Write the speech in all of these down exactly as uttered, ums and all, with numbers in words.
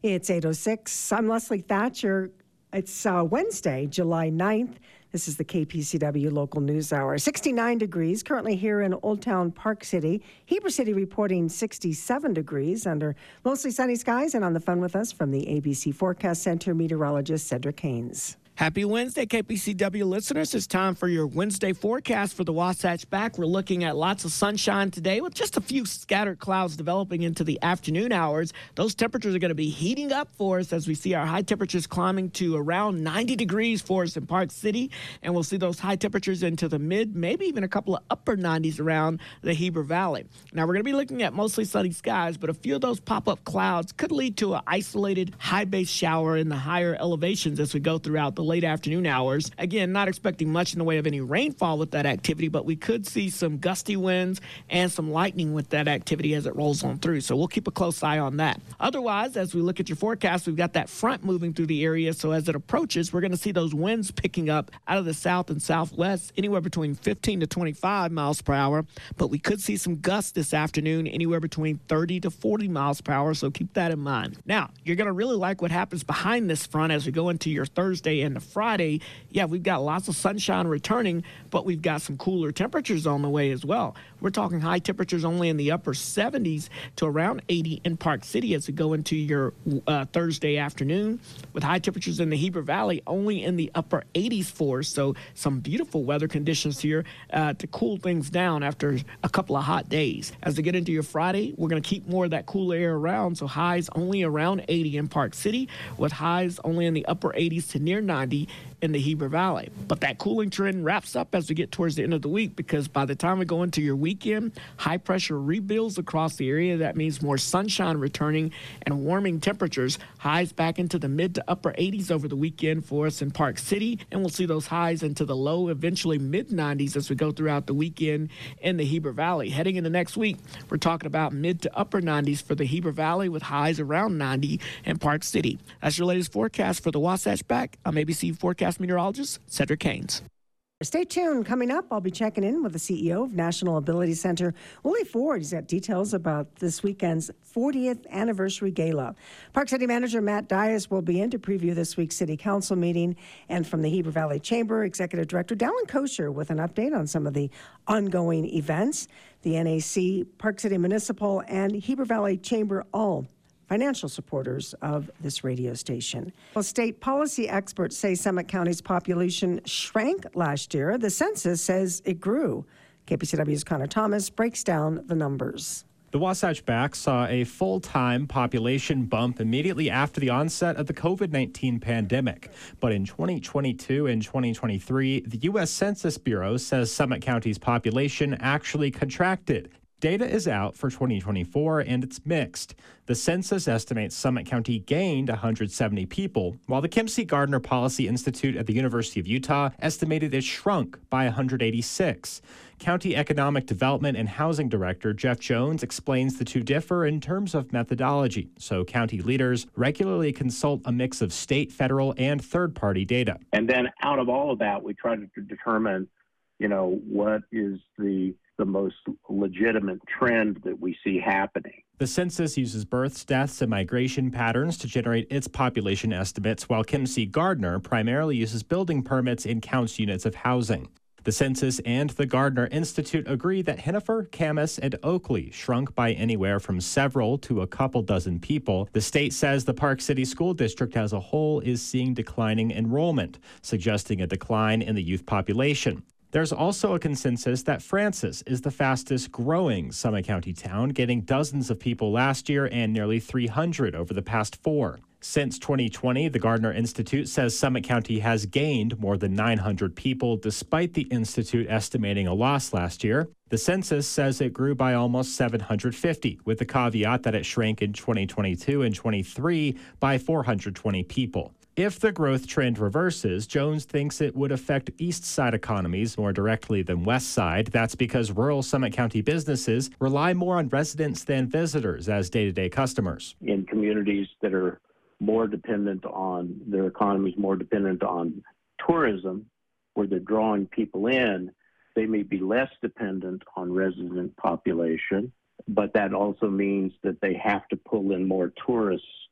It's eight oh six. I'm Leslie Thatcher. It's uh, Wednesday, July ninth. This is the K P C W Local News Hour. sixty-nine degrees currently here in Old Town Park City. Heber City reporting sixty-seven degrees under mostly sunny skies. And on the phone with us from the A B C Forecast Center, meteorologist Cedric Haynes. Happy Wednesday, K P C W listeners. It's time for your Wednesday forecast for the Wasatch Back. We're looking at lots of sunshine today with just a few scattered clouds developing into the afternoon hours. Those temperatures are going to be heating up for us as we see our high temperatures climbing to around ninety degrees for us in Park City. And we'll see those high temperatures into the mid, maybe even a couple of upper nineties around the Heber Valley. Now, we're going to be looking at mostly sunny skies, but a few of those pop-up clouds could lead to an isolated high base shower in the higher elevations as we go throughout the late afternoon hours. Again, not expecting much in the way of any rainfall with that activity, but we could see some gusty winds and some lightning with that activity as it rolls on through. So we'll keep a close eye on that. Otherwise, as we look at your forecast, we've got that front moving through the area. So as it approaches, we're going to see those winds picking up out of the south and southwest, anywhere between fifteen to twenty-five miles per hour. But we could see some gusts this afternoon, anywhere between thirty to forty miles per hour. So keep that in mind. Now, you're going to really like what happens behind this front as we go into your Thursday and the Friday. Yeah, we've got lots of sunshine returning, but we've got some cooler temperatures on the way as well. We're talking high temperatures only in the upper seventies to around eighty in Park City as we go into your uh, Thursday afternoon, with high temperatures in the Heber Valley only in the upper eighties for us. So some beautiful weather conditions here uh, to cool things down after a couple of hot days. As we get into your Friday, we're going to keep more of that cool air around, so highs only around eighty in Park City, with highs only in the upper eighties to near ninety in the Heber Valley. But that cooling trend wraps up as we get towards the end of the week, because by the time we go into your weekend, high pressure rebuilds across the area. That means more sunshine returning and warming temperatures. Highs back into the mid to upper eighties over the weekend for us in Park City, and we'll see those highs into the low, eventually mid nineties as we go throughout the weekend in the Heber Valley. Heading into next week, we're talking about mid to upper nineties for the Heber Valley, with highs around ninety in Park City. That's your latest forecast for the Wasatch Back. I'm A B C Forecast meteorologist Cedric Haynes. Stay tuned. Coming up, I'll be checking in with the C E O of National Ability Center, Willie Ford. He's got details about this weekend's fortieth anniversary gala. Park City Manager Matt Dias will be in to preview this week's City Council meeting. And from the Heber Valley Chamber, Executive Director Dallin Kosher with an update on some of the ongoing events. The N A C, Park City Municipal, and Heber Valley Chamber all financial supporters of this radio station. Well, state policy experts say Summit County's population shrank last year. The census says it grew. K P C W's Connor Thomas breaks down the numbers. The Wasatch Back saw a full-time population bump immediately after the onset of the covid nineteen pandemic. But in twenty twenty-two and twenty twenty-three, the U S Census Bureau says Summit County's population actually contracted. Data is out for twenty twenty-four, and it's mixed. The census estimates Summit County gained one hundred seventy people, while the Kempsey Gardner Policy Institute at the University of Utah estimated it shrunk by one hundred eighty-six. County Economic Development and Housing Director Jeff Jones explains the two differ in terms of methodology, so county leaders regularly consult a mix of state, federal, and third-party data. And then out of all of that, we try to determine, you know, what is the the most legitimate trend that we see happening. The census uses births, deaths, and migration patterns to generate its population estimates, while Kempsey Gardner primarily uses building permits and counts units of housing. The census and the Gardner Institute agree that Hennifer, Camas, and Oakley shrunk by anywhere from several to a couple dozen people. The state says the Park City School District as a whole is seeing declining enrollment, suggesting a decline in the youth population. There's also a consensus that Francis is the fastest growing Summit County town, getting dozens of people last year and nearly three hundred over the past four. Since twenty twenty, the Gardner Institute says Summit County has gained more than nine hundred people, despite the institute estimating a loss last year. The census says it grew by almost seven hundred fifty, with the caveat that it shrank in twenty twenty-two and twenty-three by four hundred twenty people. If the growth trend reverses, Jones thinks it would affect East Side economies more directly than West Side. That's because rural Summit County businesses rely more on residents than visitors as day-to-day customers. In communities that are more dependent on, their economies more dependent on tourism, where they're drawing people in, they may be less dependent on resident population, but that also means that they have to pull in more tourists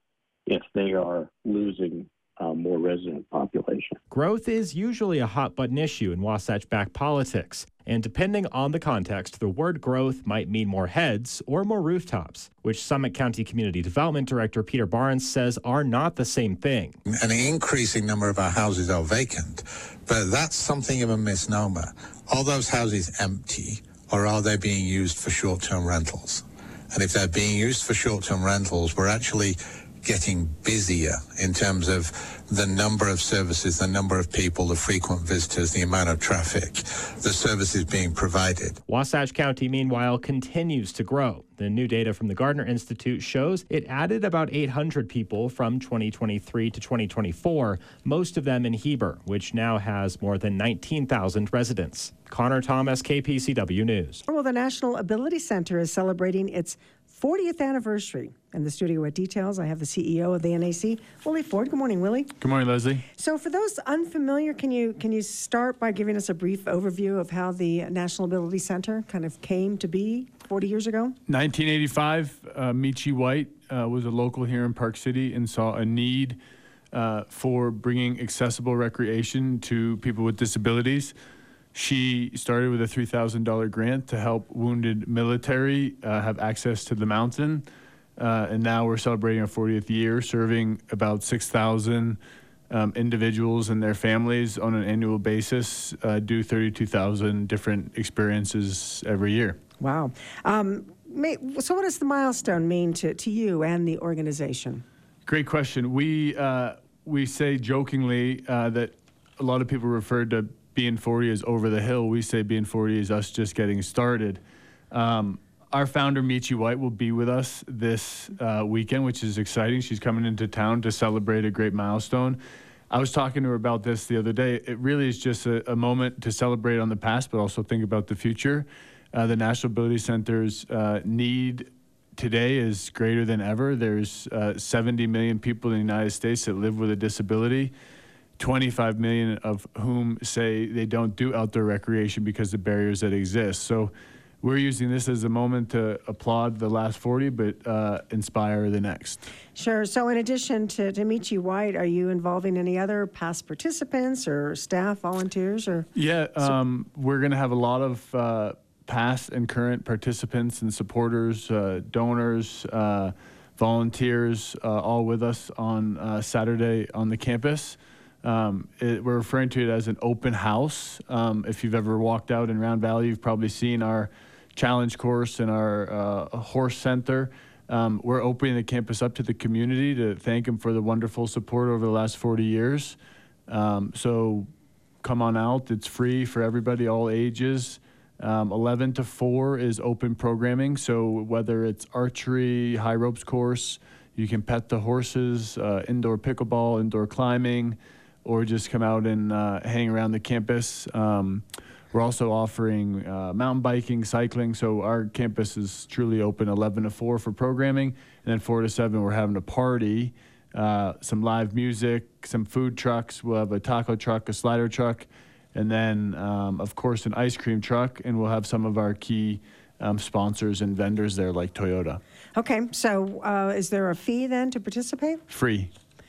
if they are losing uh, more resident population. Growth is usually a hot button issue in Wasatch Back politics, and depending on the context, the word growth might mean more heads or more rooftops, which Summit County Community Development Director Peter Barnes says are not the same thing. An increasing number of our houses are vacant, but that's something of a misnomer. Are those houses empty, or are they being used for short-term rentals? And if they're being used for short-term rentals, we're actually getting busier in terms of the number of services, the number of people, the frequent visitors, the amount of traffic, the services being provided. Wasatch County, meanwhile, continues to grow. The new data from the Gardner Institute shows it added about eight hundred people from twenty twenty-three to twenty twenty-four, most of them in Heber, which now has more than nineteen thousand residents. Connor Thomas, K P C W News. Well, the National Ability Center is celebrating its fortieth anniversary. In the studio with details, I have the C E O of the N A C, Willie Ford. Good morning, Willie. Good morning, Leslie. So for those unfamiliar, can you can you start by giving us a brief overview of how the National Ability Center kind of came to be forty years ago? nineteen eighty-five, uh, Michi White uh, was a local here in Park City and saw a need uh, for bringing accessible recreation to people with disabilities. She started with a three thousand dollars grant to help wounded military uh, have access to the mountain. Uh, and now we're celebrating our fortieth year, serving about six thousand um, individuals and their families on an annual basis, uh, do thirty-two thousand different experiences every year. Wow. Um, may, so what does the milestone mean to, to you and the organization? Great question. We, uh, we say jokingly uh, that a lot of people refer to being forty as over the hill. We say being forty is us just getting started. Um, Our founder, Michi White, will be with us this uh, weekend, which is exciting. She's coming into town to celebrate a great milestone. I was talking to her about this the other day. It really is just a, a moment to celebrate on the past, but also think about the future. Uh, the National Ability Center's uh, need today is greater than ever. There's uh, seventy million people in the United States that live with a disability, twenty-five million of whom say they don't do outdoor recreation because of barriers that exist. So we're using this as a moment to applaud the last forty, but uh, inspire the next. Sure. So in addition to, to Michi White, are you involving any other past participants or staff, volunteers? Or Yeah, um, we're going to have a lot of uh, past and current participants and supporters, uh, donors, uh, volunteers, uh, all with us on uh, Saturday on the campus. Um, it, we're referring to it as an open house. Um, if you've ever walked out in Round Valley, you've probably seen our challenge course and our uh, horse center. Um, we're opening the campus up to the community to thank them for the wonderful support over the last forty years. Um, so come on out. It's free for everybody, all ages. Um, eleven to four is open programming. So whether it's archery, high ropes course, you can pet the horses, uh, indoor pickleball, indoor climbing, or just come out and uh, hang around the campus. Um, we're also offering uh, mountain biking, cycling, so our campus is truly open eleven to four for programming, and then four to seven we're having a party, uh, some live music, some food trucks. We'll have a taco truck, a slider truck, and then, um, of course, an ice cream truck, and we'll have some of our key um, sponsors and vendors there like Toyota. Okay, so uh, is there a fee then to participate? Free.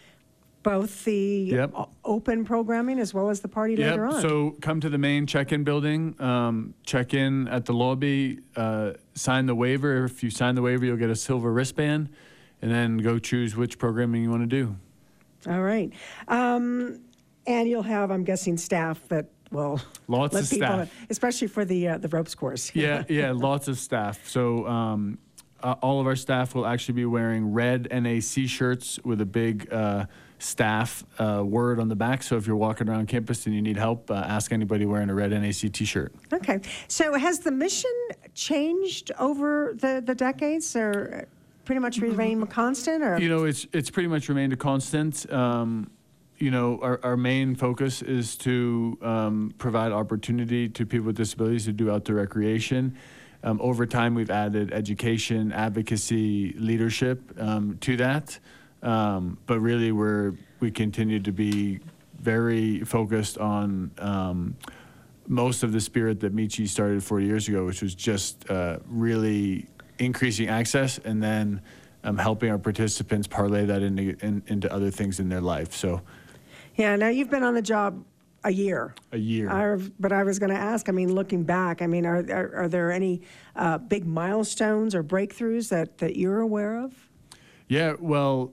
Both the Yep. o- open programming as well as the party Yep. later on? So come to the main check-in building, um, check in at the lobby, uh, sign the waiver. If you sign the waiver, you'll get a silver wristband, and then go choose which programming you want to do. All right. Um, and you'll have, I'm guessing, staff that will Lots let of people, staff. especially for the uh, the ropes course. Yeah, yeah, lots of staff. So um, uh, all of our staff will actually be wearing red N A C shirts with a big uh, staff uh, word on the back. So if you're walking around campus and you need help, uh, ask anybody wearing a red N A C t-shirt. Okay. So has the mission changed over the, the decades, or pretty much remained constant? Or You know, it's it's pretty much remained a constant. Um, you know, our, our main focus is to um, provide opportunity to people with disabilities to do outdoor recreation. Um, over time, we've added education, advocacy, leadership um, to that. Um, but really, we're we continue to be very focused on um, most of the spirit that Michi started forty years ago, which was just uh, really increasing access and then um, helping our participants parlay that into, in, into other things in their life. So Yeah, now you've been on the job a year. a year. I, but I was going to ask, I mean, looking back, I mean, are, are, are there any uh, big milestones or breakthroughs that, that you're aware of? Yeah, well,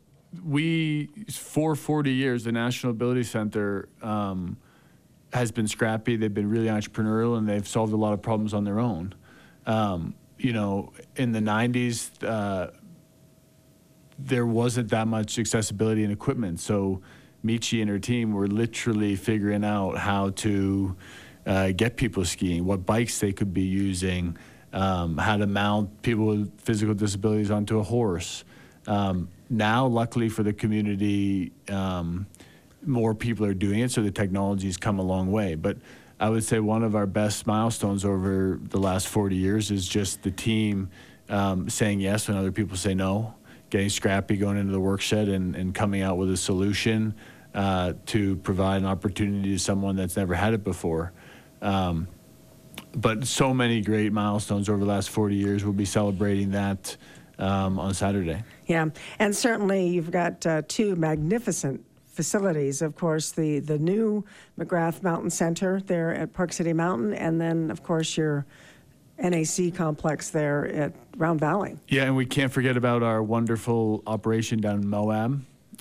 we, for forty years, the National Ability Center um, has been scrappy. They've been really entrepreneurial, and they've solved a lot of problems on their own. Um, you know, in the nineties, uh, there wasn't that much accessibility and equipment. So Michi and her team were literally figuring out how to uh, get people skiing, what bikes they could be using, um, how to mount people with physical disabilities onto a horse. Um, now, luckily for the community, um, more people are doing it, so the technology's come a long way. But I would say one of our best milestones over the last forty years is just the team um, saying yes when other people say no, getting scrappy, going into the work shed and, and coming out with a solution uh, to provide an opportunity to someone that's never had it before. Um, but so many great milestones over the last forty years. We'll be celebrating that um, on Saturday. Yeah, and certainly you've got uh, two magnificent facilities. Of course, the, the new McGrath Mountain Center there at Park City Mountain, and then, of course, your N A C complex there at Round Valley. Yeah, and we can't forget about our wonderful operation down in Moab,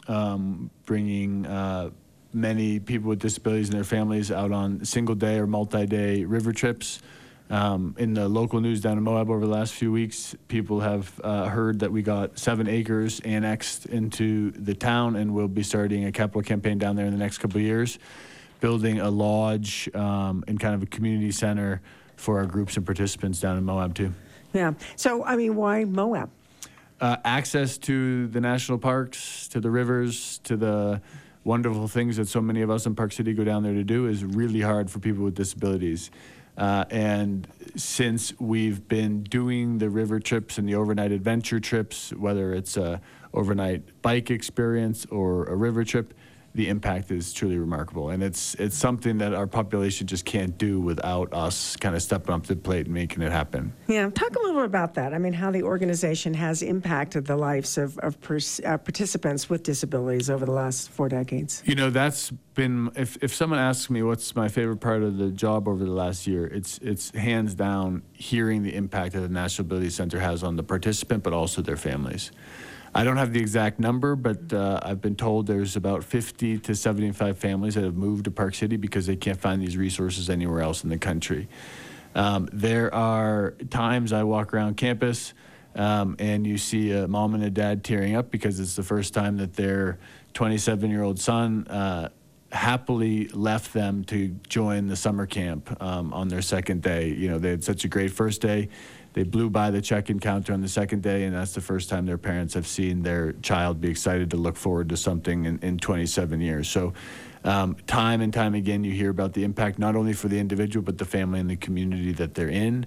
um, bringing uh, many people with disabilities and their families out on single-day or multi-day river trips. Um, in the local news down in Moab over the last few weeks, people have uh, heard that we got seven acres annexed into the town, and we'll be starting a capital campaign down there in the next couple of years, building a lodge um, and kind of a community center for our groups and participants down in Moab too. Yeah. So, I mean, why Moab? Uh, access to the national parks, to the rivers, to the wonderful things that so many of us in Park City go down there to do is really hard for people with disabilities. Uh, and since we've been doing the river trips and the overnight adventure trips, whether it's a overnight bike experience or a river trip, the impact is truly remarkable. And it's it's something that our population just can't do without us kind of stepping up to the plate and making it happen. Yeah, talk a little bit about that. I mean, how the organization has impacted the lives of, of pers- uh, participants with disabilities over the last four decades. You know, that's been, if, if someone asks me what's my favorite part of the job over the last year, it's it's hands down hearing the impact that the National Ability Center has on the participant, but also their families. I don't have the exact number, but uh, I've been told there's about fifty to seventy-five families that have moved to Park City because they can't find these resources anywhere else in the country. Um, there are times I walk around campus um, and you see a mom and a dad tearing up because it's the first time that their twenty-seven-year-old son uh, happily left them to join the summer camp um, on their second day. You know, they had such a great first day. They blew by the check-in counter on the second day, and that's the first time their parents have seen their child be excited to look forward to something in, in twenty-seven years. So um, time and time again, you hear about the impact not only for the individual, but the family and the community that they're in.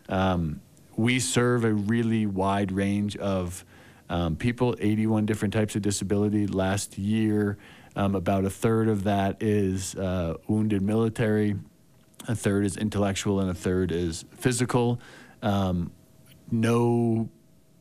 Um, we serve a really wide range of um, people, eighty-one different types of disability. Last year, um, about a third of that is uh, wounded military, a third is intellectual, and a third is physical. Um, no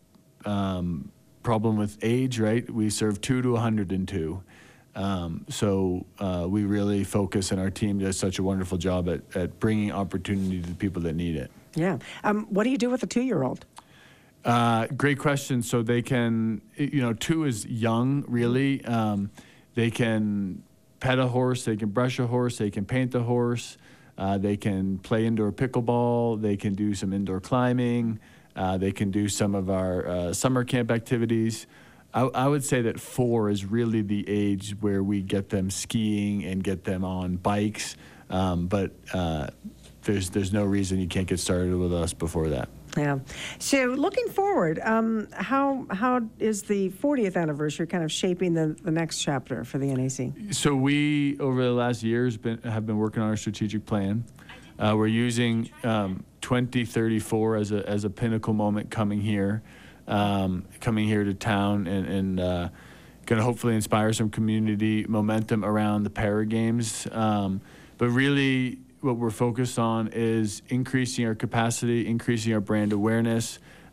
um, problem with age, right? We serve two to one hundred two. Um, so uh, we really focus, and our team does such a wonderful job at, at bringing opportunity to the people that need it. Yeah. Um, what do you do with a two-year-old? Uh, great question. So they can, you know, two is young, really. Um, they can pet a horse, they can brush a horse, they can paint a horse. Uh, they can play indoor pickleball. They can do some indoor climbing. Uh, they can do some of our uh, summer camp activities. I, I would say that four is really the age where we get them skiing and get them on bikes. Um, but uh, there's there's no reason you can't get started with us before that. Yeah. So looking forward, um, how how is the fortieth anniversary kind of shaping the, the next chapter for the N A C? So we, over the last years, been, have been working on our strategic plan. Uh, we're using um, twenty thirty-four as a as a pinnacle moment coming here, um, coming here to town, and, and uh, going to hopefully inspire some community momentum around the Para Games. Um, but really, what we're focused on is increasing our capacity, increasing our brand awareness,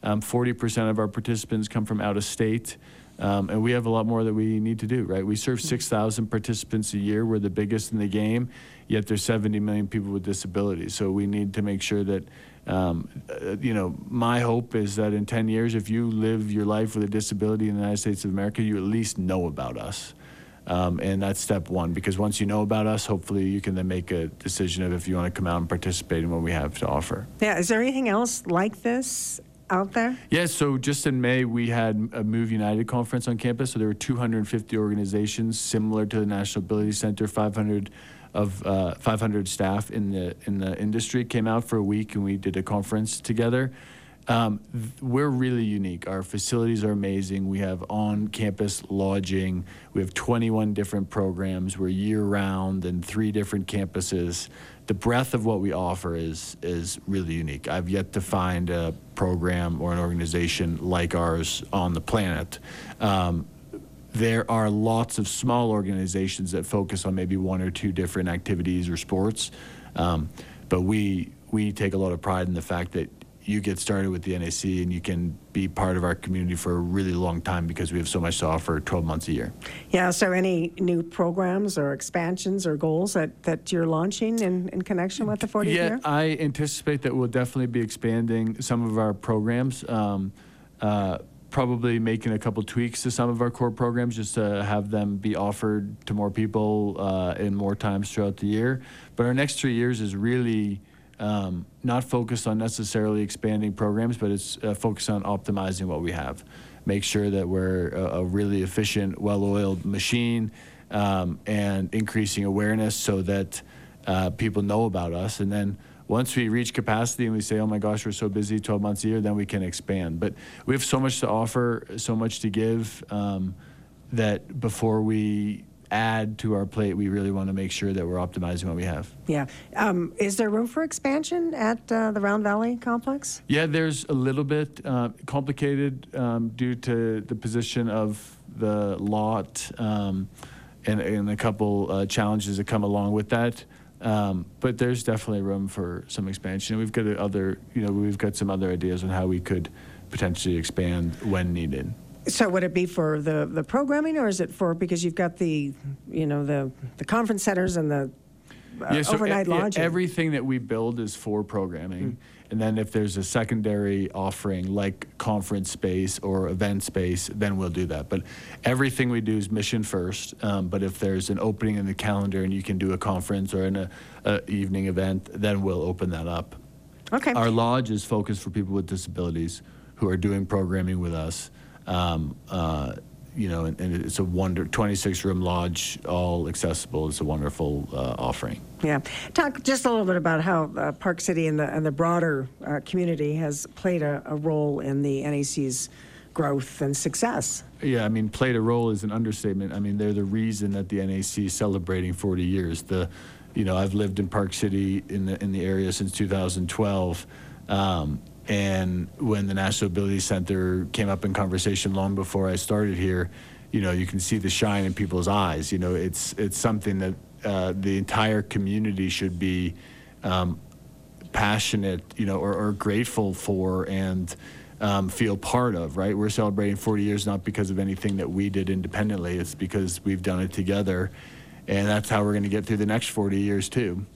Um, forty percent of our participants come from out of state. Um, and we have a lot more that we need to do, right? We serve six thousand participants a year. We're the biggest in the game, yet there's seventy million people with disabilities. So we need to make sure that, um, uh, you know, my hope is that in ten years, if you live your life with a disability in the United States of America, you at least know about us. Um, and that's step one, because once you know about us, hopefully you can then make a decision of if you want to come out and participate in what we have to offer. Yeah, is there anything else like this out there? Yeah, so just in May, we had a Move United conference on campus. So there were two hundred fifty organizations similar to the National Ability Center. five hundred of uh, five hundred staff in the in the industry came out for a week, and we did a conference together. Um, th- we're really unique. Our facilities are amazing. We have on-campus lodging. We have twenty-one different programs. We're year-round and three different campuses. The breadth of what we offer is is really unique. I've yet to find a program or an organization like ours on the planet. Um, there are lots of small organizations that focus on maybe one or two different activities or sports, um, but we we take a lot of pride in the fact that you get started with the N A C and you can be part of our community for a really long time because we have so much to offer twelve months a year. Yeah, so any new programs or expansions or goals that, that you're launching in, in connection with the fortieth yeah, year? I anticipate that we'll definitely be expanding some of our programs, um, uh, probably making a couple tweaks to some of our core programs just to have them be offered to more people uh, in more times throughout the year. But our next three years is really Um, not focused on necessarily expanding programs, but it's uh, focused on optimizing what we have. Make sure that we're a, a really efficient, well-oiled machine, um, and increasing awareness so that uh, people know about us. And then once we reach capacity and we say, oh my gosh, we're so busy twelve months a year, then we can expand. But we have so much to offer, so much to give, um, that before we add to our plate, we really want to make sure that we're optimizing what we have. Yeah. Um, is there room for expansion at uh, the Round Valley complex? Yeah, there's a little bit uh, complicated um, due to the position of the lot um, and, and a couple uh, challenges that come along with that. Um, but there's definitely room for some expansion. We've got other, you know, we've got some other ideas on how we could potentially expand when needed. So would it be for the, the programming, or is it for, because you've got the, you know, the, the conference centers and the uh, yeah, so overnight e- yeah, lodging? everything that we build is for programming. Mm. And then if there's a secondary offering like conference space or event space, then we'll do that. But everything we do is mission first. Um, but if there's an opening in the calendar and you can do a conference or an a, a evening event, then we'll open that up. Okay. Our lodge is focused for people with disabilities who are doing programming with us. Um, uh, you know, and, and it's a wonder, twenty-six room lodge, all accessible. It's a wonderful uh, offering. Yeah. Talk just a little bit about how uh, Park City and the, and the broader uh, community has played a, a role in the N A C's growth and success. Yeah, I mean, played a role is an understatement. I mean, they're the reason that the N A C is celebrating forty years. The, you know, I've lived in Park City in the in the area since two thousand twelve. Um, And when the National Ability Center came up in conversation long before I started here, you know, you can see the shine in people's eyes. You know, it's it's something that uh, the entire community should be um, passionate, you know, or, or grateful for and um, feel part of, right? We're celebrating forty years not because of anything that we did independently. It's because we've done it together. And that's how we're going to get through the next forty years, too.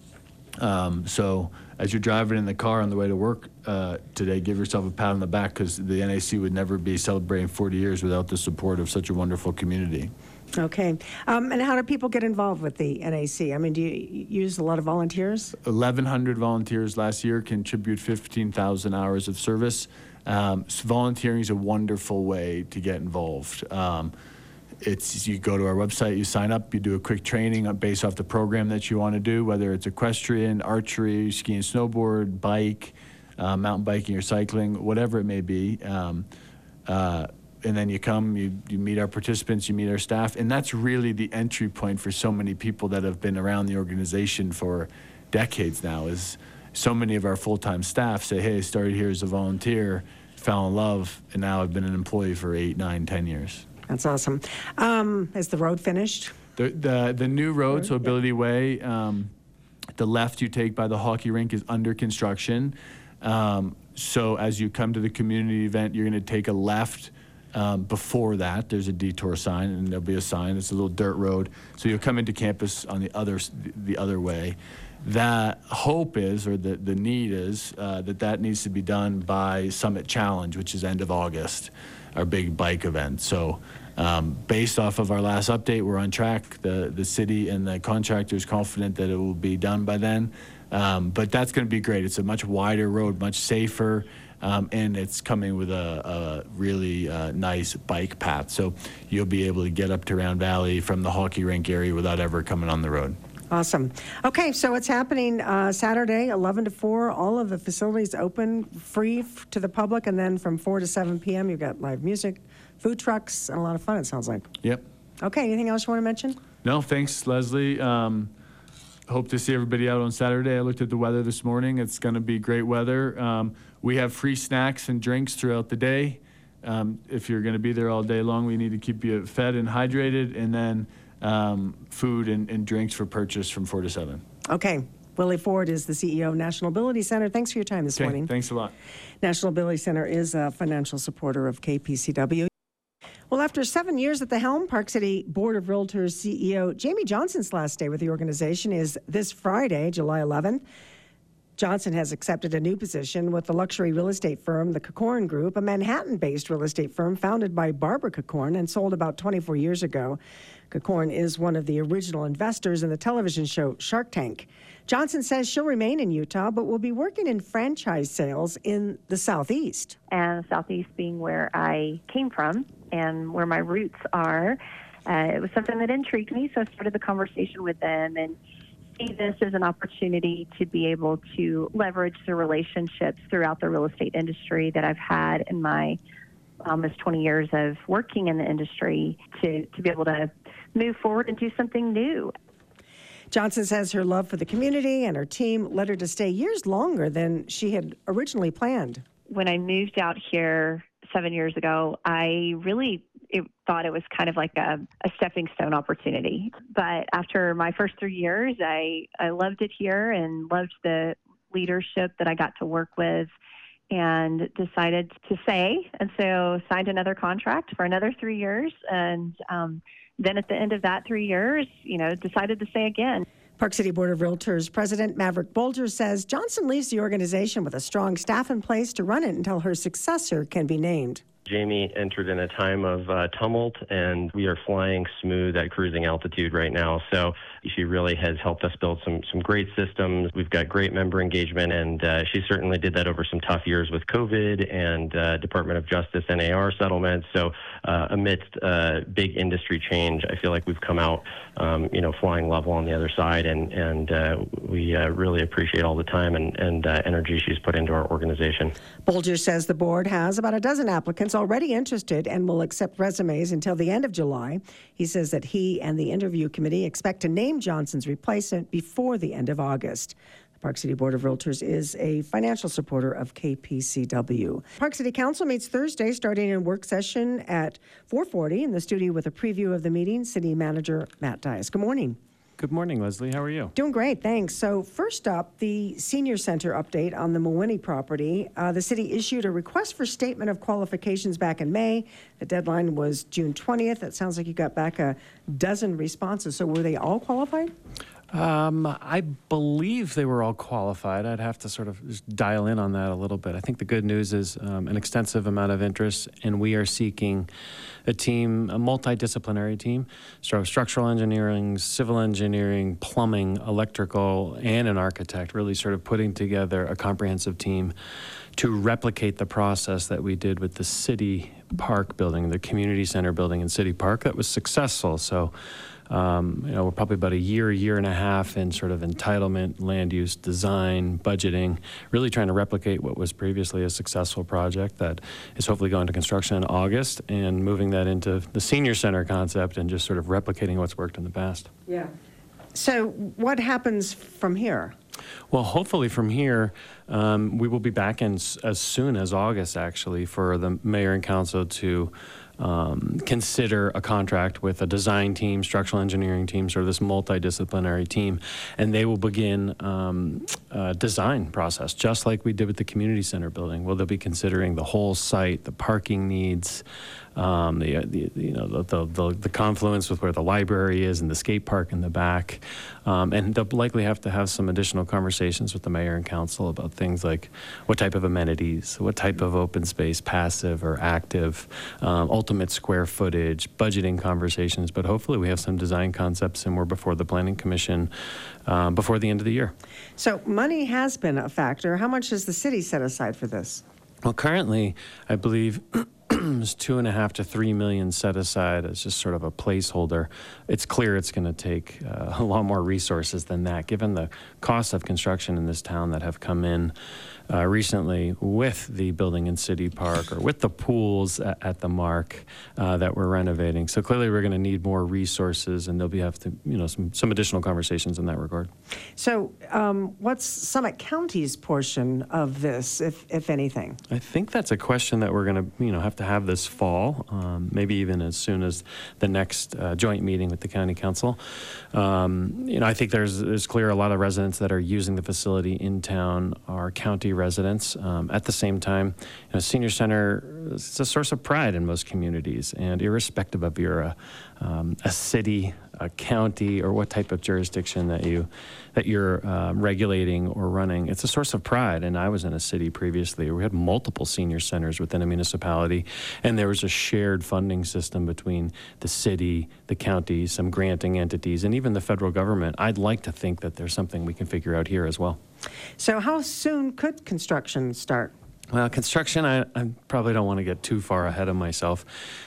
Um, so as you're driving in the car on the way to work uh, today, give yourself a pat on the back, because the N A C would never be celebrating forty years without the support of such a wonderful community. Okay. Um, and how do people get involved with the N A C? I mean, do you use a lot of volunteers? eleven hundred volunteers last year, contribute fifteen thousand hours of service. Um, so volunteering is a wonderful way to get involved. Um, It's you go to our website, you sign up, you do a quick training based off the program that you want to do, whether it's equestrian, archery, ski and snowboard, bike, uh, mountain biking or cycling, whatever it may be. Um, uh, and then you come, you, you meet our participants, you meet our staff, and that's really the entry point for so many people that have been around the organization for decades now. Is so many of our full-time staff say, hey, I started here as a volunteer, fell in love, and now I've been an employee for eight, nine, ten years. That's awesome. Um, is the road finished? The the, the new road, so Ability Way, um, the left you take by the hockey rink is under construction. Um, so as you come to the community event, you're going to take a left. Um, before that, there's a detour sign, and there'll be a sign. It's a little dirt road, so you'll come into campus on the other the other way. The hope is, or the the need is, uh, that that needs to be done by Summit Challenge, which is end of August, our big bike event. So, um, based off of our last update, we're on track. The the city and the contractor is confident that it will be done by then. Um, but that's going to be great. It's a much wider road, much safer. Um, and it's coming with a, a really uh, nice bike path. So you'll be able to get up to Round Valley from the hockey rink area without ever coming on the road. Awesome. Okay, so it's happening uh, Saturday, eleven to four. All of the facilities open, free f- to the public. And then from four to seven p.m., you've got live music, food trucks, and a lot of fun, it sounds like. Yep. Okay, anything else you want to mention? No, thanks, Leslie. Um, hope to see everybody out on Saturday. I looked at the weather this morning. It's going to be great weather. Um, we have free snacks and drinks throughout the day. Um, if you're going to be there all day long, we need to keep you fed and hydrated, and then um, food and, and drinks for purchase from four to seven. Okay. Willie Ford is the C E O of National Ability Center. Thanks for your time this Okay, morning. thanks a lot. National Ability Center is a financial supporter of K P C W. Well, after seven years at the helm, Park City Board of Realtors C E O Jamie Johnson's last day with the organization is this Friday, July eleventh. Johnson has accepted a new position with the luxury real estate firm, the Cacorn Group, a Manhattan-based real estate firm founded by Barbara Cacorn and sold about twenty-four years ago. Cacorn is one of the original investors in the television show Shark Tank. Johnson says she'll remain in Utah, but will be working in franchise sales in the Southeast. And Southeast being where I came from and where my roots are, uh, it was something that intrigued me, so I started the conversation with them and see this as an opportunity to be able to leverage the relationships throughout the real estate industry that I've had in my almost twenty years of working in the industry to, to be able to move forward and do something new. Johnson says her love for the community and her team led her to stay years longer than she had originally planned. When I moved out here seven years ago, I really it, thought it was kind of like a, a stepping stone opportunity. But after my first three years, I, I loved it here and loved the leadership that I got to work with and decided to stay. And so signed another contract for another three years. And um, then at the end of that three years, you know, decided to stay again. Park City Board of Realtors President Maverick Bolger says Johnson leaves the organization with a strong staff in place to run it until her successor can be named. Jamie entered in a time of uh, tumult, and we are flying smooth at cruising altitude right now. So she really has helped us build some some great systems. We've got great member engagement, and uh, she certainly did that over some tough years with COVID and uh, Department of Justice N A R settlements. So uh, amidst uh, big industry change, I feel like we've come out, um, you know, flying level on the other side, and and uh, we uh, really appreciate all the time and, and uh, energy she's put into our organization. Bolger says the board has about a dozen applicants already interested and will accept resumes until the end of July. He says that he and the interview committee expect to name Johnson's replacement before the end of August. The Park City Board of Realtors is a financial supporter of K P C W. Park City Council meets Thursday, starting in work session at four forty in the studio with a preview of the meeting. City Manager Matt Dias. Good morning. Good morning, Leslie. How are you? Doing great, thanks. So first up, the Senior Center update on the Mawinnie property. Uh, the city issued a request for statement of qualifications back in May. The deadline was June twentieth. It sounds like you got back a dozen responses. So were they all qualified? Um, I believe they were all qualified. I'd have to sort of just dial in on that a little bit. I think the good news is um, an extensive amount of interest, and we are seeking a team, a multidisciplinary team, so structural engineering, civil engineering, plumbing, electrical, and an architect, really sort of putting together a comprehensive team to replicate the process that we did with the City Park building, the community center building in City Park. That was successful. So Um, you know, we're probably about a year, year and a half in sort of entitlement, land use, design, budgeting, really trying to replicate what was previously a successful project that is hopefully going to construction in August, and moving that into the senior center concept and just sort of replicating what's worked in the past. Yeah. So what happens from here? Well, hopefully from here, um, we will be back in s- as soon as August, actually, for the mayor and council to um, consider a contract with a design team, structural engineering team, sort of this multidisciplinary team, and they will begin um, a design process, just like we did with the community center building. Well, they'll be considering the whole site, the parking needs, um, the, the you know the, the the confluence with where the library is and the skate park in the back, um, and they'll likely have to have some additional conversations with the mayor and council about things like what type of amenities, what type of open space, passive or active, um, ultimate square footage, budgeting conversations. But hopefully we have some design concepts and we're before the Planning Commission um, before the end of the year. So money has been a factor. How much has the city set aside for this? Well, currently, I believe there's two and a half to three million set aside as just sort of a placeholder. It's clear it's going to take uh, a lot more resources than that, given the costs of construction in this town that have come in uh, recently with the building in City Park or with the pools at, at the Mark uh, that we're renovating. So clearly, we're going to need more resources, and there'll be have to, you know, some some additional conversations in that regard. So, um, what's Summit County's portion of this, if if anything? I think that's a question that we're going to, you know, have to have this fall, um, maybe even as soon as the next uh, joint meeting with the county council. Um, you know, I think there's there's clear a lot of residents that are using the facility in town are county residents. Um, at the same time, you know, senior center is a source of pride in most communities, and irrespective of you're a, um, a city, a county, or what type of jurisdiction that you that you're uh, regulating or running, it's a source of pride. And I was in a city previously where we had multiple senior centers within a municipality, and there was a shared funding system between the city, the county, some granting entities, and even the federal government. I'd like to think that there's something we can figure out here as well. So how soon could construction start? Well, construction, I, I probably don't want to get too far ahead of myself.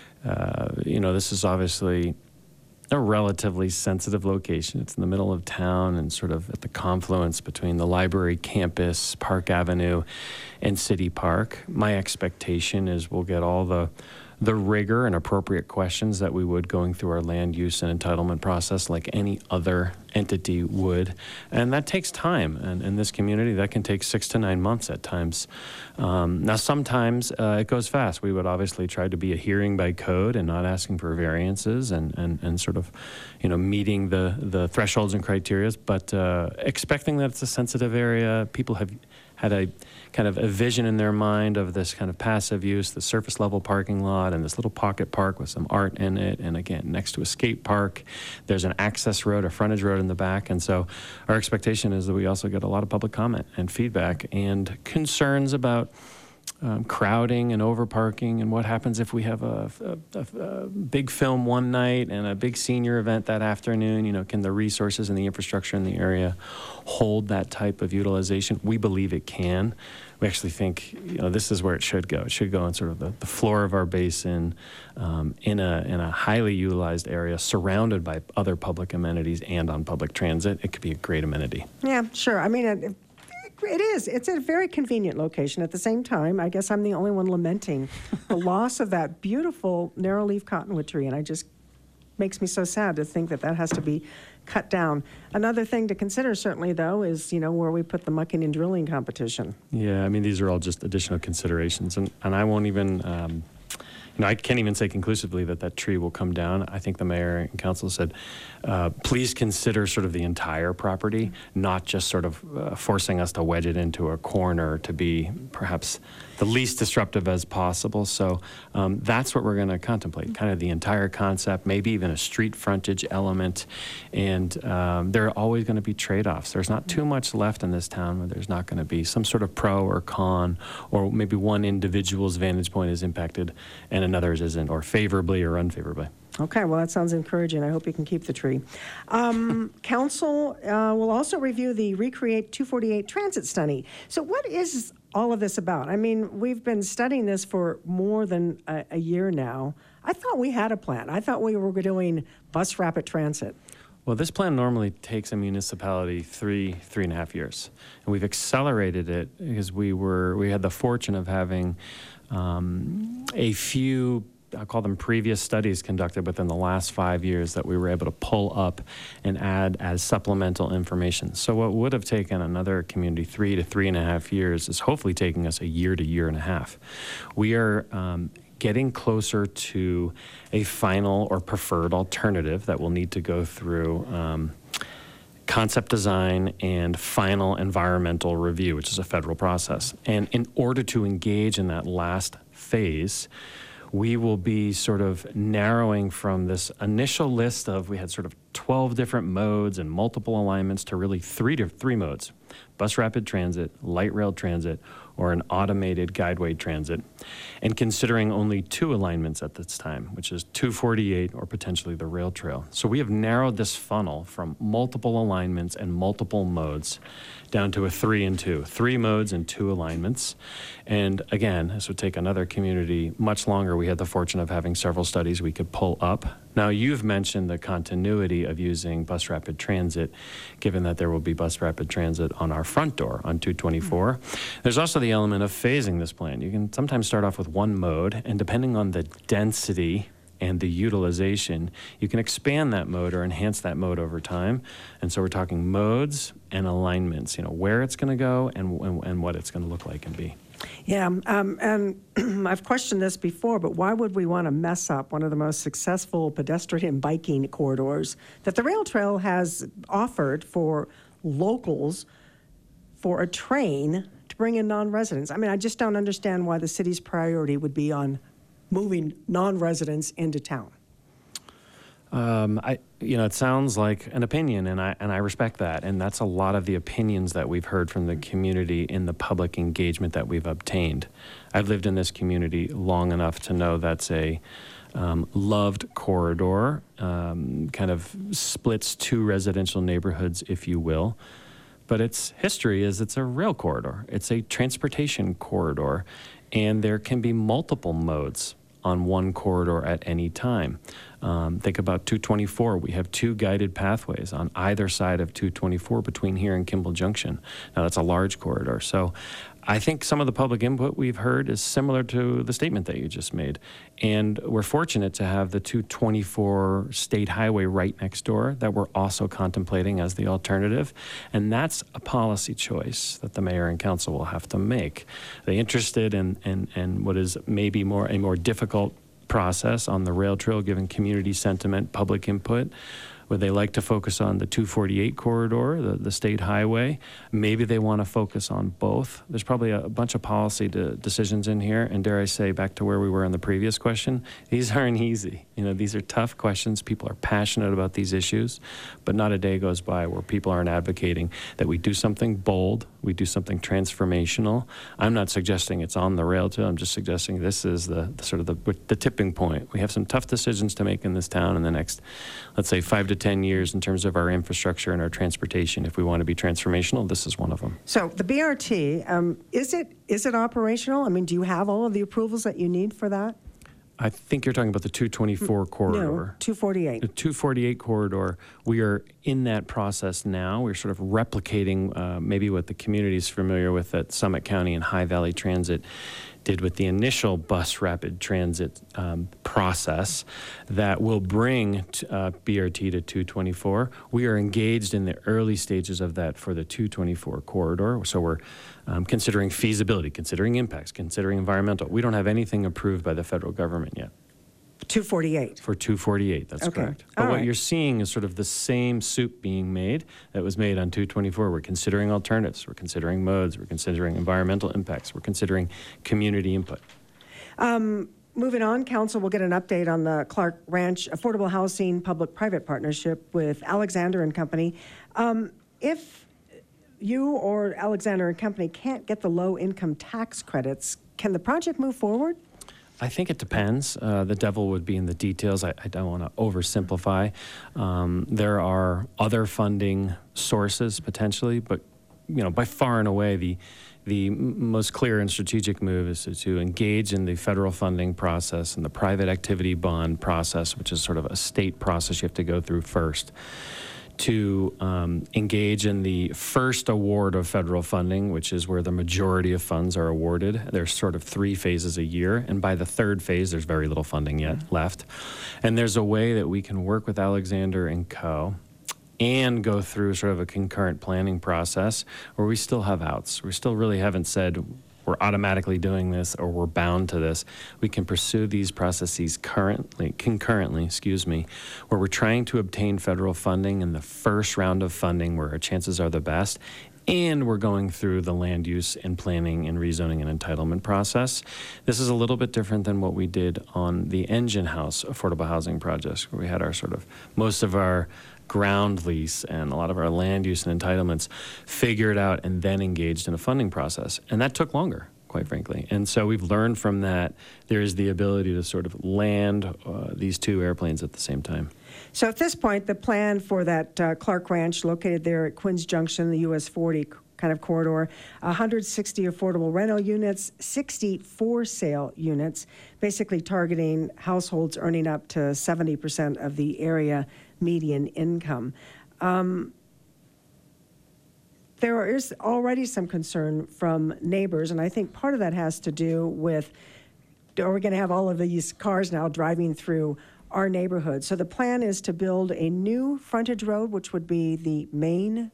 Uh, you know, this is obviously a relatively sensitive location. It's in the middle of town and sort of at the confluence between the library campus, Park Avenue, and City Park. My expectation is we'll get all the the rigor and appropriate questions that we would going through our land use and entitlement process like any other entity would. And that takes time. And in this community, that can take six to nine months at times. Um, now, sometimes uh, it goes fast. We would obviously try to be adhering by code and not asking for variances and, and, and sort of, you know, meeting the, the thresholds and criteria, but uh, expecting that it's a sensitive area. People have had a kind of a vision in their mind of this kind of passive use, the surface level parking lot and this little pocket park with some art in it. And again, next to a skate park, there's an access road, a frontage road in the back. And so our expectation is that we also get a lot of public comment and feedback and concerns about Um, crowding and overparking, and what happens if we have a, a, a, a big film one night and a big senior event that afternoon. You know, can the resources and the infrastructure in the area hold that type of utilization? We believe it can. We actually think, you know, this is where it should go. It should go in sort of the, the floor of our basin, um, in a in a highly utilized area, surrounded by other public amenities and on public transit. It could be a great amenity. Yeah, sure. I mean, it, it is. It's a very convenient location. At the same time, I guess I'm the only one lamenting the loss of that beautiful narrow-leaf cottonwood tree, and I just makes me so sad to think that that has to be cut down. Another thing to consider, certainly, though, is, you know, where we put the mucking and drilling competition. Yeah, I mean, these are all just additional considerations, and, and I won't even... Um, You know, I can't even say conclusively that that tree will come down. I think the mayor and council said, uh, please consider sort of the entire property, not just sort of uh, forcing us to wedge it into a corner to be perhaps the least disruptive as possible. So um, that's what we're going to contemplate, kind of the entire concept, maybe even a street frontage element. And um, there are always going to be trade-offs. There's not too much left in this town where there's not going to be some sort of pro or con, or maybe one individual's vantage point is impacted and another's isn't, or favorably or unfavorably. Okay, well, that sounds encouraging. I hope you can keep the tree. Um, council uh, will also review the Recreate two forty-eight transit study. So what is all of this about? I mean, we've been studying this for more than a, a year now. I thought we had a plan. I thought we were doing bus rapid transit. Well, this plan normally takes a municipality three, three and a half years. And we've accelerated it because we were, we had the fortune of having um, a few, I'll call them previous studies conducted within the last five years that we were able to pull up and add as supplemental information. So what would have taken another community three to three and a half years is hopefully taking us a year to year and a half. We are um, getting closer to a final or preferred alternative that will need to go through um, concept design and final environmental review, which is a federal process. And in order to engage in that last phase, we will be sort of narrowing from this initial list of, we had sort of twelve different modes and multiple alignments to really three to three modes: bus rapid transit, light rail transit, or an automated guideway transit, and considering only two alignments at this time, which is two forty-eight or potentially the rail trail. So we have narrowed this funnel from multiple alignments and multiple modes down to a three and two, three modes and two alignments. And again, this would take another community much longer. We had the fortune of having several studies we could pull up. Now, you've mentioned the continuity of using bus rapid transit, given that there will be bus rapid transit on our front door on two twenty-four. There's also the element of phasing this plan. You can sometimes start off with one mode, and depending on the density and the utilization, you can expand that mode or enhance that mode over time. And so we're talking modes and alignments, you know, where it's going to go and, and, and what it's going to look like and be. Yeah, um, and I've questioned this before, but why would we want to mess up one of the most successful pedestrian biking corridors that the rail trail has offered for locals for a train to bring in non-residents? I mean, I just don't understand why the city's priority would be on moving non-residents into town. Um, I, you know, it sounds like an opinion, and I and I respect that, and that's a lot of the opinions that we've heard from the community in the public engagement that we've obtained. I've lived in this community long enough to know that's a um, loved corridor, um, kind of splits two residential neighborhoods, if you will. But its history is it's a rail corridor. It's a transportation corridor, and there can be multiple modes on one corridor at any time. Um, think about two twenty-four. We have two guided pathways on either side of two twenty-four between here and Kimball Junction. Now, that's a large corridor. So I think some of the public input we've heard is similar to the statement that you just made. And we're fortunate to have the two twenty-four state highway right next door that we're also contemplating as the alternative. And that's a policy choice that the mayor and council will have to make. They're interested in, in, in what is maybe more a more difficult process on the rail trail, given community sentiment, public input. Would they like to focus on the two forty-eight corridor, the, the state highway? Maybe they want to focus on both. There's probably a, a bunch of policy de- decisions in here. And dare I say, back to where we were in the previous question, these aren't easy. You know, these are tough questions. People are passionate about these issues, but not a day goes by where people aren't advocating that we do something bold, we do something transformational. I'm not suggesting it's on the rail trail. I'm just suggesting this is the, the sort of the, the tipping point. We have some tough decisions to make in this town in the next, let's say, five to ten years in terms of our infrastructure and our transportation. If we want to be transformational, this is one of them. So the B R T, um, is it is it operational? I mean, do you have all of the approvals that you need for that? I think you're talking about the two twenty-four corridor. No, two forty-eight. The two forty-eight corridor, we are in that process now. We're sort of replicating uh, maybe what the community is familiar with that Summit County and High Valley Transit did with the initial bus rapid transit um, process that will bring t- uh, B R T to two twenty-four. We are engaged in the early stages of that for the two twenty-four corridor. So we're um, considering feasibility, considering impacts, considering environmental. We don't have anything approved by the federal government yet. two forty-eight. For two forty-eight, that's Okay. correct. But All what right. you're seeing is sort of the same soup being made that was made on two twenty-four. We're considering alternatives. We're considering modes. We're considering environmental impacts. We're considering community input. Um, moving on, council will get an update on the Clark Ranch Affordable Housing Public-Private Partnership with Alexander and Company. Um, if you or Alexander and Company can't get the low-income tax credits, can the project move forward? I think it depends. Uh, the devil would be in the details. I, I don't want to oversimplify. Um, there are other funding sources potentially, but you know, by far and away, the the m- most clear and strategic move is to, to engage in the federal funding process and the private activity bond process, which is sort of a state process you have to go through first, to um, engage in the first award of federal funding, which is where the majority of funds are awarded. There's sort of three phases a year, and by the third phase, there's very little funding yet mm-hmm. left. And there's a way that we can work with Alexander and Co. and go through sort of a concurrent planning process where we still have outs. We still really haven't said we're we're automatically doing this or we're bound to this. We can pursue these processes currently, concurrently, excuse me, where we're trying to obtain federal funding in the first round of funding where our chances are the best, and we're going through the land use and planning and rezoning and entitlement process. This is a little bit different than what we did on the Engine House affordable housing projects, where we had our sort of, most of our ground lease and a lot of our land use and entitlements figured out and then engaged in a funding process. And that took longer, quite frankly. And so we've learned from that there is the ability to sort of land uh, these two airplanes at the same time. So at this point, the plan for that uh, Clark Ranch located there at Quinns Junction, the U S forty kind of corridor, one hundred sixty affordable rental units, sixty for sale units, basically targeting households earning up to seventy percent of the area median income. Um, there is already some concern from neighbors, and I think part of that has to do with, are we going to have all of these cars now driving through our neighborhood? So the plan is to build a new frontage road, which would be the main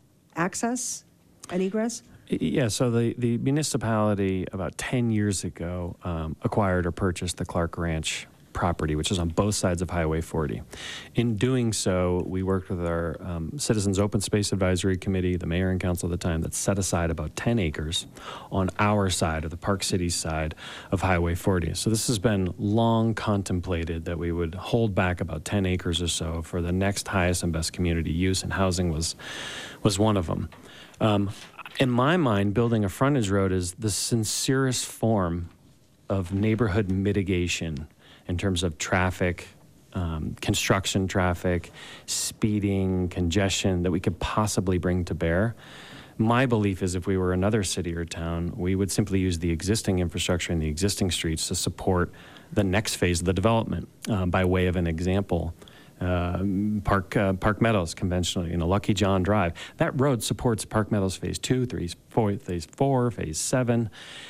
access and egress? Yeah, so the, the municipality about ten years ago um, acquired or purchased the Clark Ranch property, which is on both sides of Highway forty. In doing so, we worked with our um, Citizens Open Space Advisory Committee, the mayor and council at the time, that set aside about ten acres on our side, of the Park City side of Highway forty. So this has been long contemplated that we would hold back about ten acres or so for the next highest and best community use, and housing was, was one of them. Um, in my mind, building a frontage road is the sincerest form of neighborhood mitigation in terms of traffic, um, construction traffic, speeding, congestion that we could possibly bring to bear. My belief is if we were another city or town, we would simply use the existing infrastructure and the existing streets to support the next phase of the development. Uh, by way of an example, uh, Park uh, Park Meadows, conventionally, you know, Lucky John Drive, that road supports Park Meadows Phase Two, three, four, Phase Four, Phase Seven.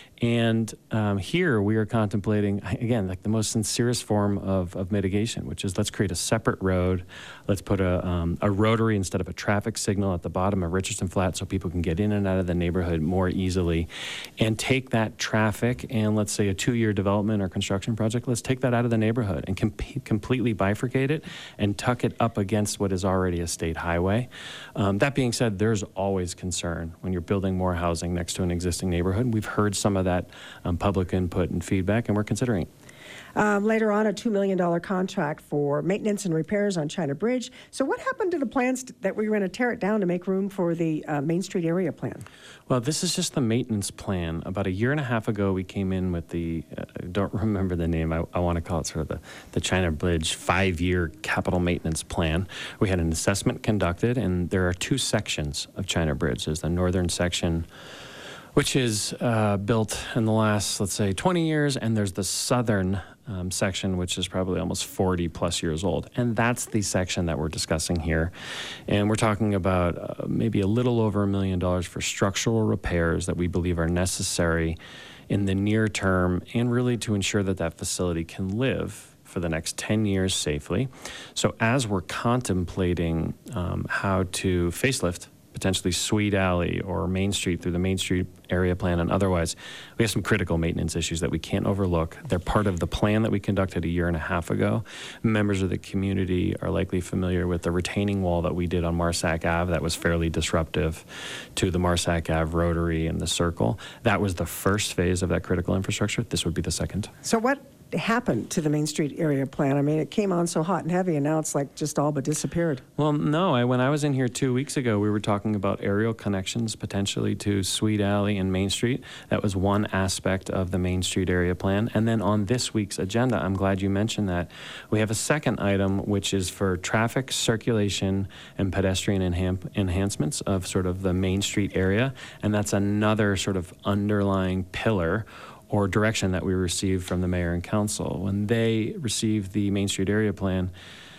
And um, here we are contemplating, again, like the most sincerest form of, of mitigation, which is let's create a separate road. Let's put a, um, a rotary instead of a traffic signal at the bottom of Richardson Flat so people can get in and out of the neighborhood more easily. And take that traffic and let's say a two-year development or construction project, let's take that out of the neighborhood and com- completely bifurcate it and tuck it up against what is already a state highway. Um, that being said, there's always concern when you're building more housing next to an existing neighborhood. We've heard some of that um, public input and feedback, and we're considering it. Um, later on, a two million dollars contract for maintenance and repairs on China Bridge. So what happened to the plans to, that we were going to tear it down to make room for the uh, Main Street area plan? Well, this is just the maintenance plan. About a year and a half ago, we came in with the, uh, I don't remember the name, I, I want to call it sort of the, the China Bridge five-year capital maintenance plan. We had an assessment conducted, and there are two sections of China Bridge. There's the northern section, which is uh, built in the last, let's say, twenty years, and there's the southern um, section, which is probably almost forty plus years old. And that's the section that we're discussing here. And we're talking about uh, maybe a little over a million dollars for structural repairs that we believe are necessary in the near term, and really to ensure that that facility can live for the next ten years safely. So as we're contemplating um, how to facelift potentially Sweet Alley or Main Street through the Main Street area plan and otherwise, we have some critical maintenance issues that we can't overlook. They're part of the plan that we conducted a year and a half ago. Members of the community are likely familiar with the retaining wall that we did on Marsac Avenue that was fairly disruptive to the Marsac Avenue Rotary and the Circle. That was the first phase of that critical infrastructure. This would be the second. So what happened to the Main Street area plan? I mean, it came on so hot and heavy, and now it's like just all but disappeared. Well, no. I, when I was in here two weeks ago, we were talking about aerial connections potentially to Sweet Alley and Main Street. That was one aspect of the Main Street area plan. And then on this week's agenda, I'm glad you mentioned that, we have a second item, which is for traffic circulation and pedestrian enham- enhancements of sort of the Main Street area. And that's another sort of underlying pillar or direction that we received from the mayor and council. When they received the Main Street area plan,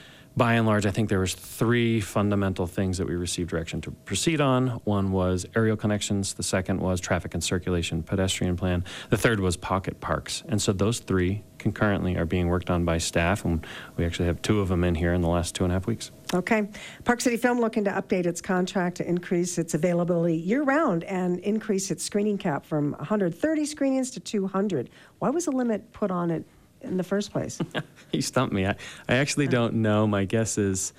by and large, I think there was three fundamental things that we received direction to proceed on. One was aerial connections. The second was traffic and circulation pedestrian plan. The third was pocket parks. And so those three concurrently are being worked on by staff, and we actually have two of them in here in the last two and a half weeks. Okay. Park City Film looking to update its contract to increase its availability year-round and increase its screening cap from one hundred thirty screenings to two hundred. Why was a limit put on it in the first place? You stumped me. I, I actually don't know. My guess is,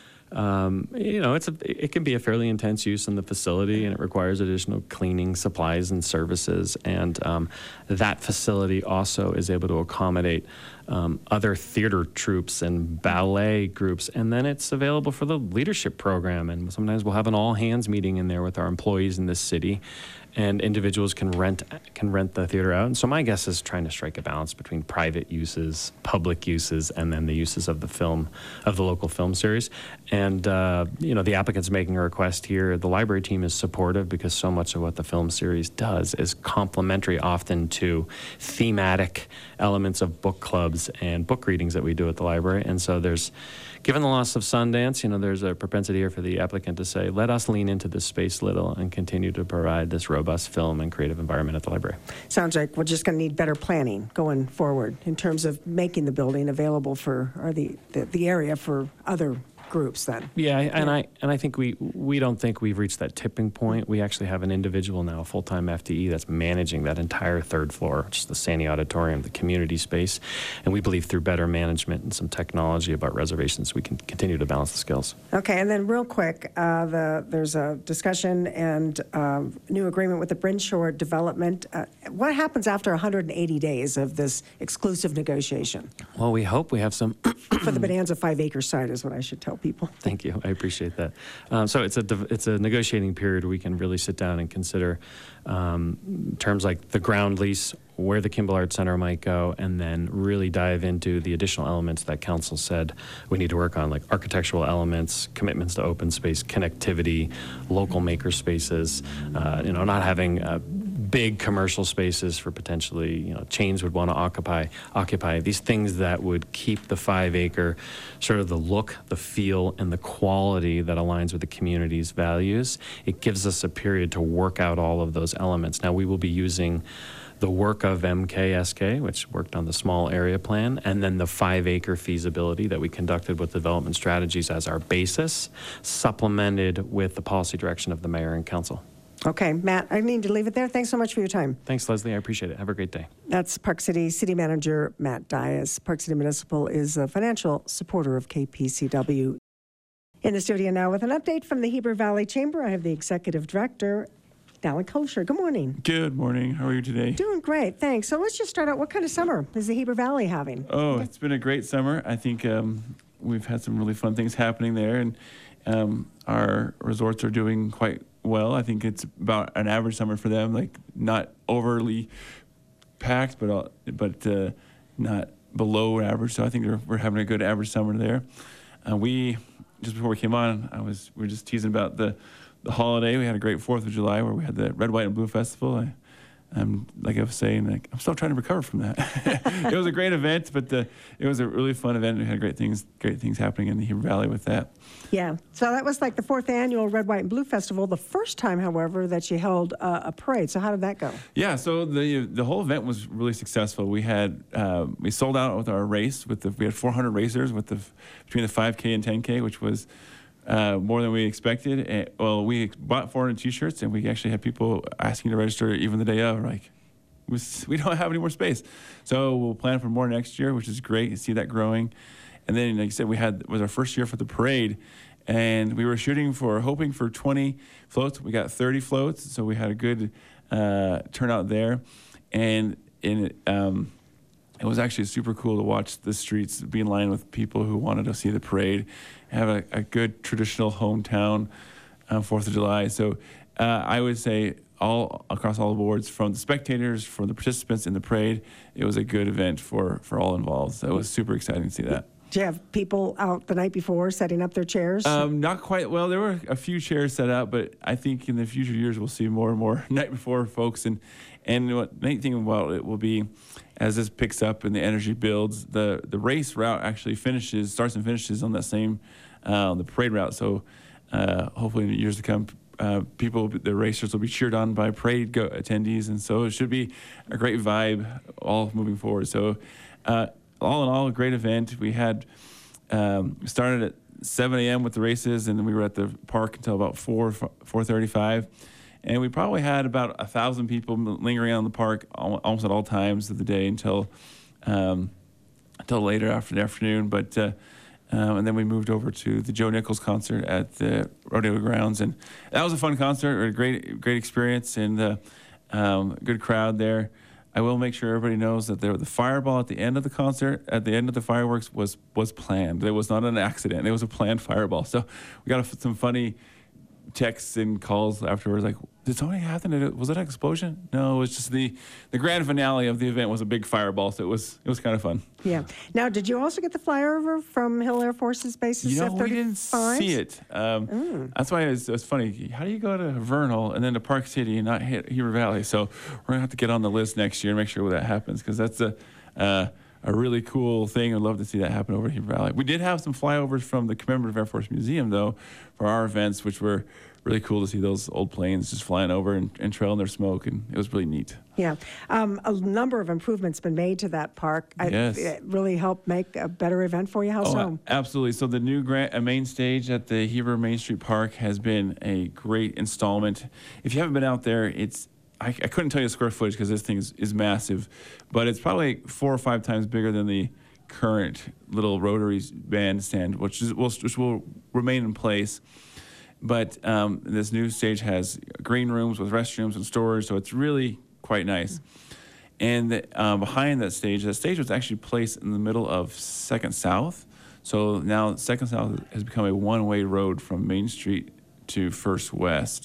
um, you know, it's a, it can be a fairly intense use in the facility, and it requires additional cleaning supplies and services. And um, that facility also is able to accommodate um, other theater troupes and ballet groups. And then it's available for the leadership program. And sometimes we'll have an all-hands meeting in there with our employees in this city, and individuals can rent can rent the theater out. And so my guess is trying to strike a balance between private uses, public uses, and then the uses of the film, of the local film series. And, uh, you know, the applicant's making a request here. The library team is supportive because so much of what the film series does is complementary often to thematic elements of book clubs and book readings that we do at the library. And so there's, given the loss of Sundance, you know, there's a propensity here for the applicant to say, let us lean into this space little and continue to provide this robust film and creative environment at the library. Sounds like we're just going to need better planning going forward in terms of making the building available for, or the, the, the area for other groups then. Yeah, and I and I think we we don't think we've reached that tipping point. We actually have an individual now, a full-time F T E, that's managing that entire third floor, which is the Sandy Auditorium, the community space. And we believe through better management and some technology about reservations, we can continue to balance the skills. Okay, and then real quick, uh, the there's a discussion and uh, new agreement with the Brinshore Development. Uh, what happens after one hundred eighty days of this exclusive negotiation? Well, we hope we have some for the Bonanza five acre site is what I should tell people. Thank you. I appreciate that. Um, so it's a it's a negotiating period where we can really sit down and consider um, terms like the ground lease, where the Kimball Arts Center might go, and then really dive into the additional elements that council said we need to work on, like architectural elements, commitments to open space, connectivity, local maker spaces, uh, you know, not having uh, big commercial spaces for potentially, you know, chains would want to occupy, occupy these things that would keep the five acre sort of the look, the feel, and the quality that aligns with the community's values. It gives us a period to work out all of those elements. Now, we will be using the work of M K S K, which worked on the small area plan, and then the five acre feasibility that we conducted with development strategies as our basis, supplemented with the policy direction of the mayor and council. Okay, Matt, I need to leave it there. Thanks so much for your time. Thanks, Leslie. I appreciate it. Have a great day. That's Park City City Manager Matt Dias. Park City Municipal is a financial supporter of K P C W. In the studio now with an update from the Heber Valley Chamber, I have the Executive Director, Alan Kosher. Good morning. Good morning. How are you today? Doing great, thanks. So let's just start out. What kind of summer is the Heber Valley having? Oh, it's been a great summer. I think um, we've had some really fun things happening there, and um, our resorts are doing quite well. I think it's about an average summer for them, like not overly packed, but uh, but uh, not below average. So I think we're, we're having a good average summer there. Uh, we just before we came on, I was we were just teasing about the the holiday. We had a great Fourth of July where we had the Red, White, and Blue Festival. I, I'm like I was saying, like I'm still trying to recover from that. It was a great event, but the, it was a really fun event. We had great things, great things happening in the Heber Valley with that. Yeah. So that was like the fourth annual Red, White, and Blue Festival. The first time, however, that you held uh, a parade. So how did that go? Yeah. So the the whole event was really successful. We had uh, we sold out with our race. With the we had four hundred racers with the between the five K and ten K, which was Uh, more than we expected. And, well, we bought four hundred T-shirts, and we actually had people asking to register even the day of. Like, we, we don't have any more space, so we'll plan for more next year, which is great to see that growing. And then, like I said, we had it was our first year for the parade, and we were shooting for hoping for twenty floats. We got thirty floats, so we had a good uh, turnout there, and in um, it was actually super cool to watch the streets be in line with people who wanted to see the parade, have a, a good traditional hometown um, Fourth of July. So uh, I would say all across all the boards, from the spectators, from the participants in the parade, it was a good event for, for all involved. So it was super exciting to see that. Do you have people out the night before setting up their chairs? Um, not quite. Well, there were a few chairs set up, but I think in the future years we'll see more and more night before folks. And and what neat thing about it will be, as this picks up and the energy builds, the the race route actually finishes, starts and finishes on that same uh, on the parade route. So uh, hopefully in the years to come, uh, people, the racers will be cheered on by parade go- attendees, and so it should be a great vibe all moving forward. So uh, all in all, a great event. We had um, started at seven a.m. with the races, and then we were at the park until about four four thirty-five. And we probably had about a thousand people lingering around the park almost at all times of the day until um, until later after the afternoon. But uh, um, and then we moved over to the Joe Nichols concert at the rodeo grounds, and that was a fun concert, a great great experience, and uh, um, a good crowd there. I will make sure everybody knows that there, the fireball at the end of the concert, at the end of the fireworks, was was planned. It was not an accident. It was a planned fireball. So we got a, some funny texts and calls afterwards, like, did something happen? Was it an explosion? No, it was just the the grand finale of the event was a big fireball. So it was it was kind of fun. Yeah. Now, did you also get the flyover from Hill Air Force's bases? You know, F we didn't thirty-fives? see it. Um, Mm. That's why it's, it's funny. How do you go to Vernal and then to Park City and not hit Heber Valley? So we're gonna have to get on the list next year and make sure that happens, because that's a uh, a really cool thing. I'd love to see that happen over at Heber Valley. We did have some flyovers from the Commemorative Air Force Museum, though, for our events, which were really cool to see those old planes just flying over and, and trailing their smoke, and it was really neat. Yeah. Um, a number of improvements been made to that park. I, Yes. It really helped make a better event for you. How Oh, so? a- absolutely. So the new grand, uh, main stage at the Heber Main Street Park has been a great installment. If you haven't been out there, it's I, I couldn't tell you the square footage because this thing is, is massive, but it's probably four or five times bigger than the current little Rotary bandstand, which is will, which will remain in place. But um, this new stage has green rooms with restrooms and storage, so it's really quite nice. And the, um, behind that stage, that stage was actually placed in the middle of Second South. So now Second South has become a one-way road from Main Street to First West.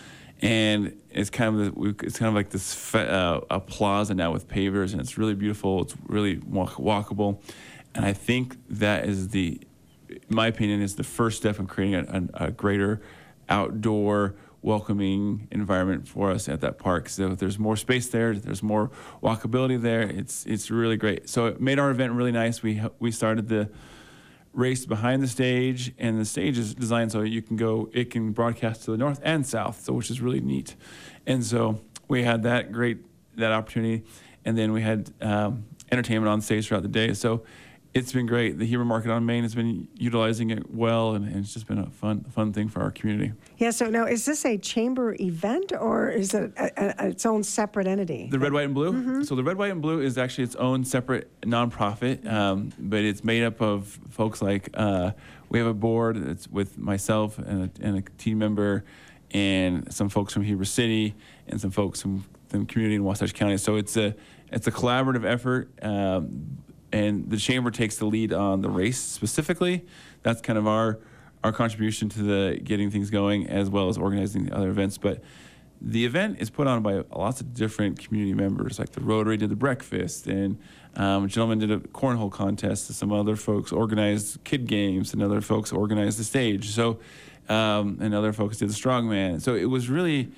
And it's kind of the, it's kind of like this fe- uh, a plaza now with pavers, and it's really beautiful. It's really walk- walkable, and I think that is the, in my opinion, is the first step in creating a, a, a greater outdoor welcoming environment for us at that park. So if there's more space there, there's more walkability there. It's it's really great. So it made our event really nice. We we started the race behind the stage, and the stage is designed so you can go, it can broadcast to the north and south, so which is really neat. And so we had that great, that opportunity, and then we had um, entertainment on stage throughout the day. So it's been great. The Heber Market on Main has been utilizing it well, and, and it's just been a fun, fun thing for our community. Yeah, so now is this a chamber event, or is it a, a, its own separate entity? The Red, White, and Blue? Mm-hmm. So the Red, White, and Blue is actually its own separate nonprofit, um, but it's made up of folks like, uh, we have a board that's with myself and a, and a team member and some folks from Heber City and some folks from the community in Wasatch County. So it's a, it's a collaborative effort. Um, And the chamber takes the lead on the race specifically. That's kind of our our contribution to the getting things going, as well as organizing the other events. But the event is put on by lots of different community members. Like the Rotary did the breakfast, and um, a gentleman did a cornhole contest. Some other folks organized kid games, and other folks organized the stage. So, um, and other folks did the strongman. So it was really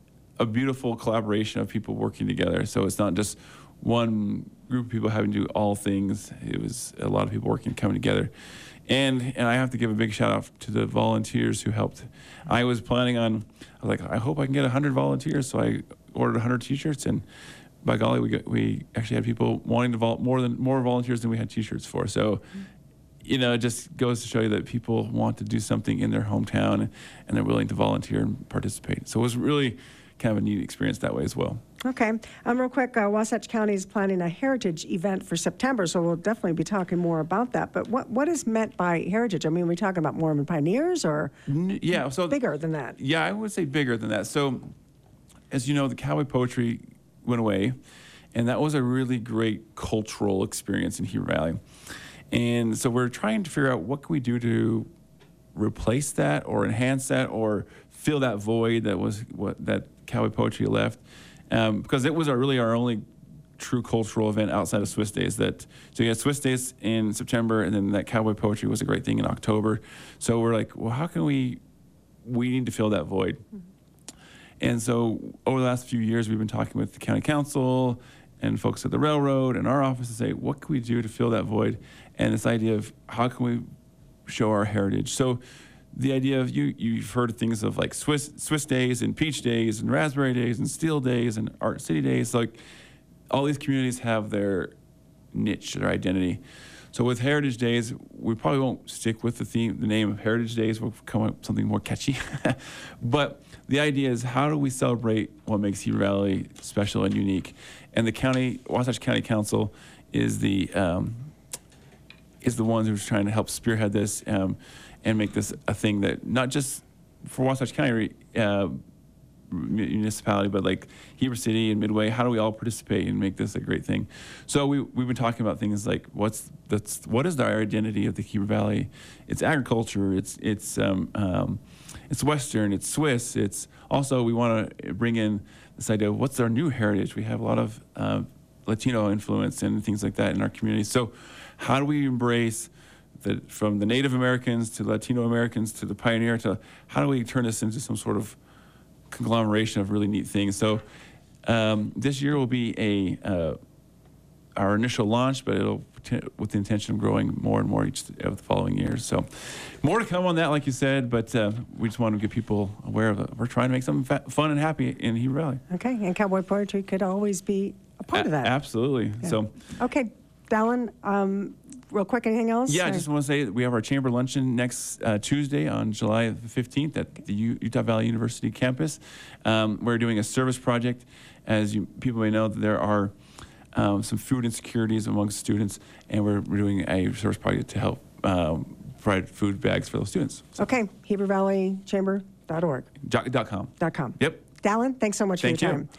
a beautiful collaboration of people working together. So it's not just one group of people having to do all things. It was a lot of people working, coming together. And and I have to give a big shout out to the volunteers who helped. I was planning on, I was like, I hope I can get one hundred volunteers. So I ordered one hundred t-shirts, and by golly, we got, we actually had people wanting to vol- more than more volunteers than we had t-shirts for. So, you know, it just goes to show you that people want to do something in their hometown, and they're willing to volunteer and participate. So it was really kind of a neat experience that way as well. Okay. Um, real quick, uh, Wasatch County is planning a heritage event for September, so we'll definitely be talking more about that. But what, what is meant by heritage? I mean, are we talking about Mormon pioneers, or N- yeah, so bigger than that? Yeah, I would say bigger than that. So, as you know, the cowboy poetry went away, and that was a really great cultural experience in Heber Valley. And so we're trying to figure out what can we do to replace that or enhance that or fill that void that was what that cowboy poetry left, um, because it was our, really our only true cultural event outside of Swiss Days. That so you had Swiss Days in September, and then that cowboy poetry was a great thing in October. So we're like, well, how can we? We need to fill that void. Mm-hmm. And so over the last few years, we've been talking with the county council and folks at the railroad and our office to say, what can we do to fill that void? And this idea of how can we show our heritage? So the idea of you, you've heard of things of like Swiss Swiss days and peach days and raspberry days and steel days and art city days. Like all these communities have their niche, their identity. So with Heritage Days, we probably won't stick with the theme, the name of Heritage Days. We'll come up with something more catchy. But the idea is, how do we celebrate what makes Heber Valley special and unique? And the county, Wasatch County Council, is the um, is the ones who's trying to help spearhead this um, and make this a thing that not just for Wasatch County uh, municipality, but like Heber City and Midway. How do we all participate and make this a great thing? So we we've been talking about things like what's that's what is our identity of the Heber Valley? It's agriculture. It's it's um, um, it's Western. It's Swiss. It's also we want to bring in this idea of what's our new heritage. We have a lot of uh, Latino influence and things like that in our community. So how do we embrace the, from the Native Americans to Latino Americans to the pioneer to how do we turn this into some sort of conglomeration of really neat things? So um, this year will be a uh, our initial launch, but it'll with the intention of growing more and more each of the following years. So more to come on that, like you said, but uh, we just want to get people aware of it. We're trying to make something fa- fun and happy in Heber Valley. Okay, and Cowboy Poetry could always be a part A- of that. Absolutely. Yeah. So. Okay, Dallin, um, real quick, anything else? Yeah, I Or- just want to say that we have our chamber luncheon next uh, Tuesday on July the fifteenth at the U- Utah Valley University campus. Um, we're doing a service project. As you people may know, there are um, some food insecurities amongst students, and we're, we're doing a service project to help um, provide food bags for those students. So, Okay, Heber Valley Chamber dot org. dot, dot com. Dot com. Yep. Dallin, thanks so much Thank for your you. time.